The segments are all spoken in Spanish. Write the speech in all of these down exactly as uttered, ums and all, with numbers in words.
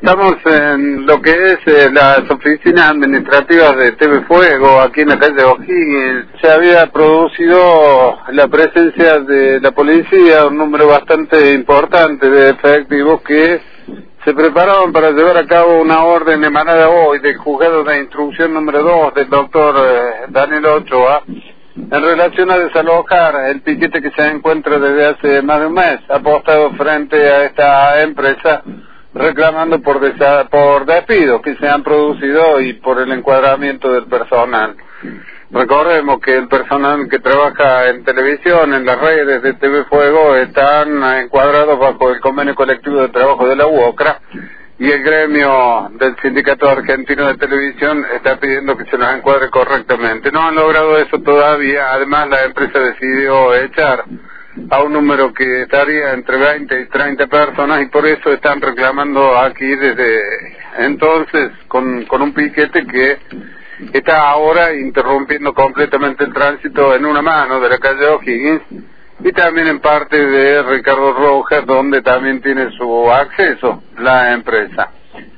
Estamos en lo que es eh, las oficinas administrativas de T V Fuego, aquí en la calle O'Higgins. Se había producido la presencia de la policía, un número bastante importante de efectivos que se preparaban para llevar a cabo una orden emanada hoy del juzgado de instrucción número dos del doctor eh, Daniel Ochoa, en relación a desalojar el piquete que se encuentra desde hace más de un mes, apostado frente a esta empresa, reclamando por, desa por despidos que se han producido y por el encuadramiento del personal. Recordemos que el personal que trabaja en televisión, en las redes de T V Fuego, están encuadrados bajo el convenio colectivo de trabajo de la U O C R A, y el gremio del Sindicato Argentino de Televisión está pidiendo que se los encuadre correctamente. No han logrado eso todavía. Además, la empresa decidió echar a un número que estaría entre veinte y treinta personas, y por eso están reclamando aquí desde entonces con, con un piquete que está ahora interrumpiendo completamente el tránsito en una mano de la calle O'Higgins y también en parte de Ricardo Rojas, donde también tiene su acceso la empresa.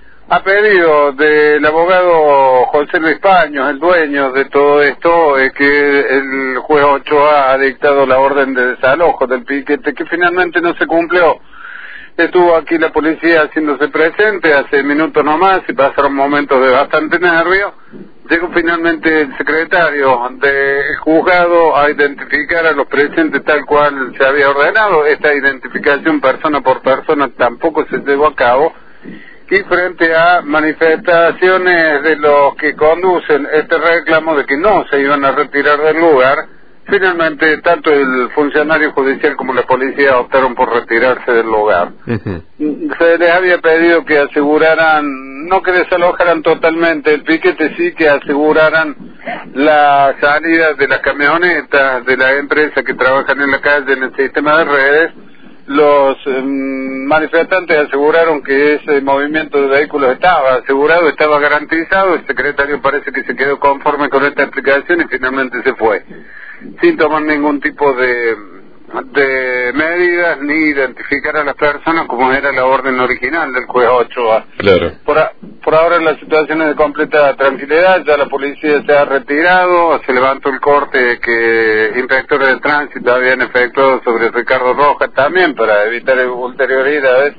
A pedido del abogado José Luis Paños, el dueño de todo esto, es que el juez Ochoa ha dictado la orden de desalojo del piquete, que finalmente no se cumplió. Estuvo aquí la policía haciéndose presente hace minutos nomás y pasaron momentos de bastante nervio. Llegó finalmente el secretario del juzgado a identificar a los presentes tal cual se había ordenado. Esta identificación persona por persona tampoco se llevó a cabo. Y frente a manifestaciones de los que conducen este reclamo de que no se iban a retirar del lugar, finalmente tanto el funcionario judicial como la policía optaron por retirarse del lugar. Uh-huh. Se les había pedido que aseguraran, no que desalojaran totalmente el piquete, sí que aseguraran la salida de las camionetas de la empresa que trabajan en la calle en el sistema de redes. Los eh, manifestantes aseguraron que ese movimiento de vehículos estaba asegurado, estaba garantizado. El secretario parece que se quedó conforme con esta explicación y finalmente se fue, sin tomar ningún tipo de, de medidas ni identificar a las personas como era la orden original del juez Ochoa. Claro. Por, a, por ahora la situación es de completa tranquilidad, ya la policía se ha retirado, se levantó el corte que inspectores de tránsito habían efectuado sobre Ricardo Rojas también para evitar ulterioridades.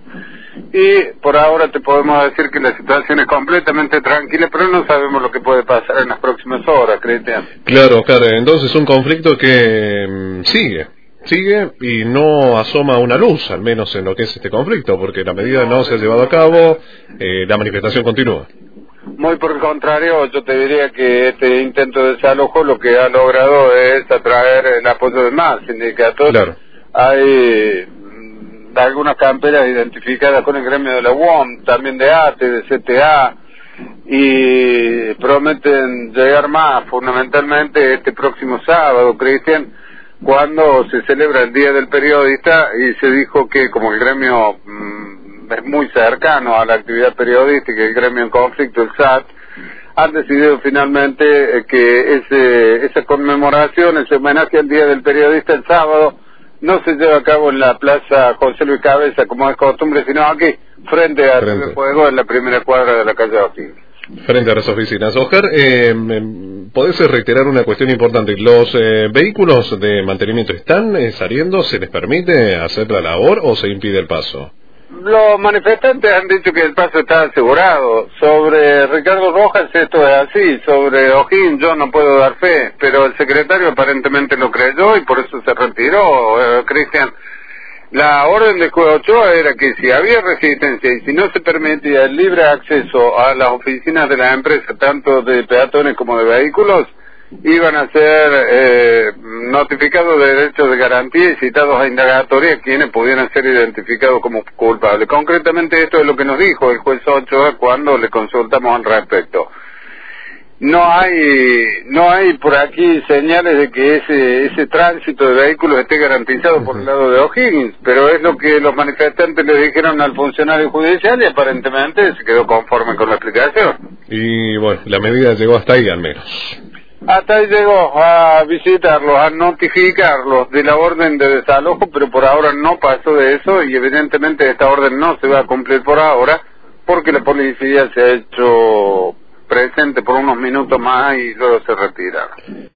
Y por ahora te podemos decir que la situación es completamente tranquila, pero no sabemos lo que puede pasar en las próximas horas, Cristian. Claro, Oscar, entonces un conflicto que mmm, sigue, sigue y no asoma una luz, al menos en lo que es este conflicto, porque la medida no se ha llevado a cabo, eh, la manifestación continúa. Muy por el contrario, yo te diría que este intento de desalojo lo que ha logrado es atraer el apoyo de más sindicatos. Claro. Hay algunas camperas identificadas con el gremio de la U O M, también de A T E, de C T A, y prometen llegar más, fundamentalmente este próximo sábado, Cristian, cuando se celebra el Día del Periodista, y se dijo que como el gremio mmm, es muy cercano a la actividad periodística, el gremio en conflicto, el S A T, han decidido finalmente que ese, esa conmemoración, ese homenaje al Día del Periodista el sábado, no se lleva a cabo en la Plaza José Luis Cabeza, como es costumbre, sino aquí, frente a T V Fuego, en la primera cuadra de la calle O'Higgins. Frente a las oficinas. Oscar, eh, ¿podés reiterar una cuestión importante? ¿Los eh, vehículos de mantenimiento están eh, saliendo? ¿Se les permite hacer la labor o se impide el paso? Los manifestantes han dicho que el paso está asegurado. Sobre Ricardo Rojas esto es así, sobre O'Higgins yo no puedo dar fe, pero el secretario aparentemente lo creyó y por eso se retiró, eh, Cristian. La orden de juez Ochoa era que si había resistencia y si no se permitía el libre acceso a las oficinas de la empresa, tanto de peatones como de vehículos, iban a ser eh, notificados de derechos de garantía y citados a indagatoria quienes pudieran ser identificados como culpables. Concretamente esto es lo que nos dijo el juez Ochoa cuando le consultamos al respecto. No hay no hay por aquí señales de que ese ese tránsito de vehículos esté garantizado por el lado de O'Higgins, pero es lo que los manifestantes le dijeron al funcionario judicial y aparentemente se quedó conforme con la explicación. Y bueno, la medida llegó hasta ahí al menos. Hasta ahí llegó a visitarlos, a notificarlos de la orden de desalojo, pero por ahora no pasó de eso y evidentemente esta orden no se va a cumplir por ahora, porque la policía se ha hecho presente por unos minutos más y luego se retiraron.